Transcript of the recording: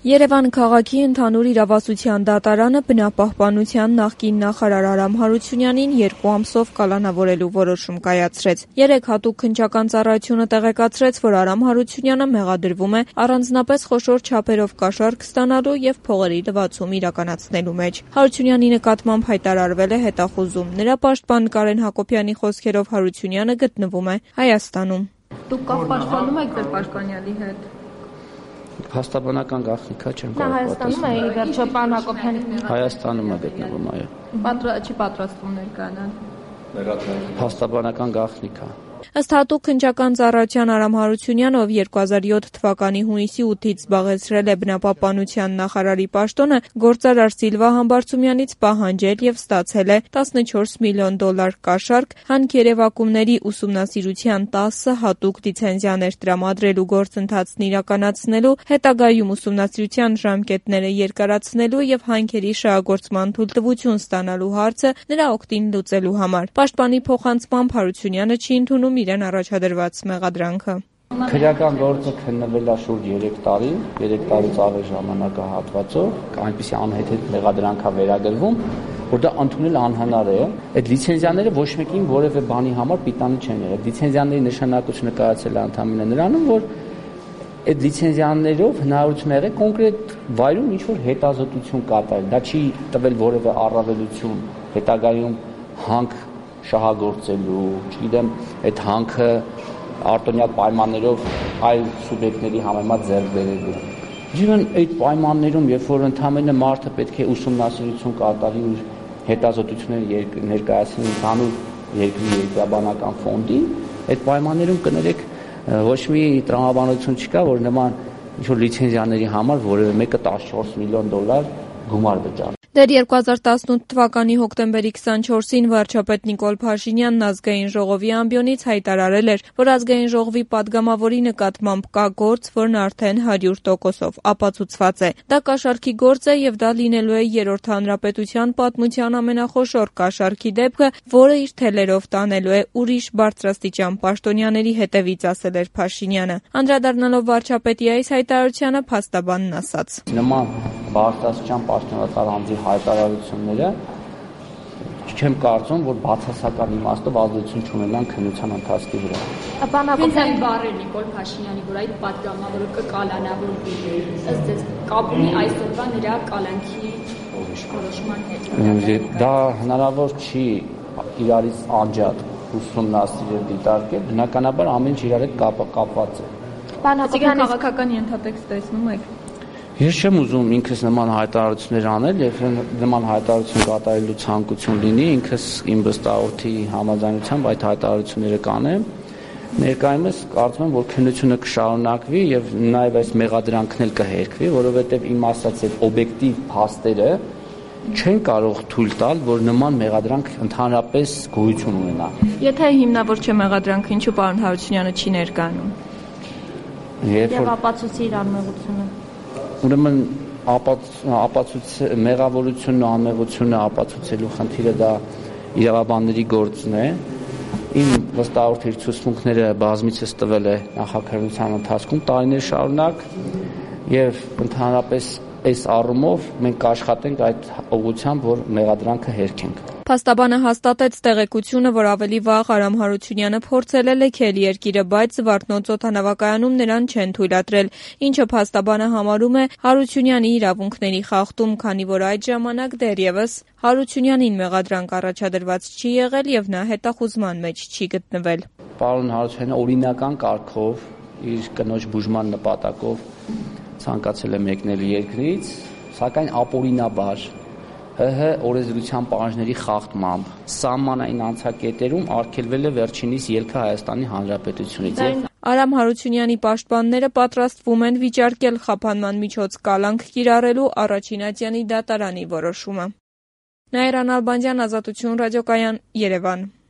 Երևան քաղաքի ընդհանուր իրավասության դատարանը բնապահպանության նախկին նախարար Արամ Հարությունյանին 2 ամսով կալանավորելու որոշում կայացրեց։ 3 հատուկ քննչական ծառայությունը տեղեկացրեց, որ Արամ Հարությունյանը մեղադրվում է առանձնապես խոշոր չափերով կաշառք ստանալու եւ փողերի լվացում իրականացնելու մեջ։ Հարությունյանի նկատմամբ հայտարարվել է հետախուզում։ Նրա պաշտպան Կարեն Հակոբյանի խոսքերով Հարությունյանը գտնվում է Հայաստանում։ Դուք պաշտպանում եք ձեր պաշտպանյալի հետ։ Փաստաբանական գաղտնիքա չեմ կարող Հայաստանում է ի վերջո պարոն Հակոբյանը։ Հայաստանում է գտնվում, այո։ Չի պատրաստվում ներկայանալ։ Փաստաբանական գաղտնիքա։ Ըստ հատուկ քննչական ծառայության Արամ Հարությունյանը, ով 2007 թվականի հունիսի 8-ից զբաղեցրել է բնապահպանության նախարարի պաշտոնը, գործարար Սիլվա Համբարձումյանից պահանջել եւ ստացել է $14 միլիոն կաշառք, հանքերևակումների ուսումնասիրության 10 հատուկ լիցենզիաներ տրամադրելու գործընթացն իրականացնելու, հետագայում ուսումնասիրության ժամկետները երկարացնելու եւ հանքերի շահագործման թույլտվություն ստանալու հարցը նրա օգտին լուծելու համար։ Պաշտպանի փոխանցմամբ Հարությունյանը չի ընդունում իրեն առաջադրված մեղադրանքը։ Քրեական գործը քննվել է շուրջ 3 տարի, 3 տարուց ավել ժամանակահատվածով, այնպիսի անհեթեթ մեղադրանք է վերագրվում, որ դա ընդունել անհնար է։ Այդ լիցենզիաները ոչ մեկին որևէ բանի համար պիտանի չեն եղել։ Լիցենզիաների նշանակությունը կայացել է ընդհանրապես նրանում, որ այդ լիցենզիաներով հնարավորություն եղել կոնկրետ վայրում ինչ-որ հետազոտություն կատարել։ Դա չի տվել որևէ առավելություն հետագայում հանք շահագործելու, չգիտեմ, այդ հանքը արտոնյալ պայմաններով այլ սուբյեկտների համեմատ ձեռք բերելու։ Ջիվն այդ պայմաններում, երբ որ ընդհանրապես մարդը պետք է ուսումնասիրություն կատարի ու հետազոտություններ ներկայացնի ընդհանուր երկրի երկրաբանական ֆոնդին, այդ պայմաններում կներեք ոչ մի տրամաբանություն չկա, որ նման ինչ-որ լիցենզիաների համար որևէ մեկը $14 միլիոն գումար վճարի։ Դեռ 2018 թվականի հոկտեմբերի 24-ին վարչապետ Նիկոլ Փաշինյանն ազգային ժողովի ամբիոնից հայտարարել էր, որ ազգային ժողովի падգամավորի նկատմամբ կա գործ, որն արդեն 100%-ով ապացուցված է։ Դա կաշառքի գործ է եւ դա լինելու է երրորդ հանրապետության պատմության ամենախոշոր կաշառքի դեպքը, որը իր թելերով տանելու է ուրիշ բարձրաստիճան պաշտոնյաների հետևից, ասել էր Փաշինյանը։ Անդրադառնալով վարչապետի այս հայտարարությանը փաստաբանն ասաց. Նման բարձրաստիճան պաշտոնատար անձի հայտարարությունները չեմ կարծում, որ բացասական իմաստով ազդեցություն չունենան քննության ընթացքի վրա։ Բանավոճային բառեր Նիկոլ Փաշինյանի, որ այդ падգամավորը կկալանավորվի, ըստ ձեզ կապ ունի այսօրվա նրա կալանքի որոշման հետ։ Դա հնարավոր չի իրարից անջատ ուսումնասիրել, դիտարկել, բնականաբար ամեն ինչ իրար հետ կապված է։ Բանավոճային քաղաքական ենթատեքստ տեսնում եք։ Ես չեմ ուզում ինքս նման հայտարարություններ անել, եւ նման հայտարարություն կատարելու ցանկություն լինի, ինքս իմ վստահորդի համաձայնությամբ այդ հայտարարությունները կանեմ։ Ներկայումս կարծում եմ, որ քննությունը կշարունակվի եւ նաեւ այս մեղադրանքն էլ կհերքվի, որովհետեւ իմ ասած այդ օբյեկտիվ փաստերը չեն կարող թույլ տալ, որ նման մեղադրանք ընդհանրապես գոյություն ունենա։ Եթե հիմնավոր չէ մեղադրանքը, ինչու պարոն Հարությունյանը չի ներկայանում։ Եվ ապացուցի իր անմեղությունը։ Ուրեմն մեղավորությունն ու անմեղությունը ապացուցելու խնդիրը դա իրավաբանների գործն է։ Իմ վստահորդի ցուցմունքները բազմիցս տվել է նախաքննության ընթացքում տարիներ շարունակ եւ ընդհանրապես այս առումով մենք կաշխատենք այդ ուղղությամբ, որ մեղադրանքը հերքենք։ Փաստաբանը հաստատեց տեղեկությունը, որ ավելի վաղ Արամ Հարությունյանը փորձել է լքել երկիրը, բայց Զվարթնոց օդանավակայանում նրան չեն թույլատրել, ինչը փաստաբանը համարում է Հարությունյանի իրավունքների խախտում, քանի որ այդ ժամանակ դեռևս Հարությունյանին մեղադրանք առաջադրված չի եղել եւ նա հետախուզման մեջ չի գտնվել։ Պարոն Հարությունյանը օրինական կարգով իր կնոջ բուժման նպատակով ցանկացել է մեկնել երկրից, սակայն ապօրինաբար ՀՀ օրենսդրության պահանջների խախտմամբ սահմանային անցակետերում արգելվել է վերջինիս ելքը Հայաստանի Հանրապետությունից։ Արամ Հարությունյանի պաշտպանները պատրաստվում են վիճարկել խափանման միջոց կալանք կիրառելու առաջին ատյանի դատարանի որոշումը։ Նաիրա Նալբանդյան, Ազատություն ռադիոկայան, Երևան։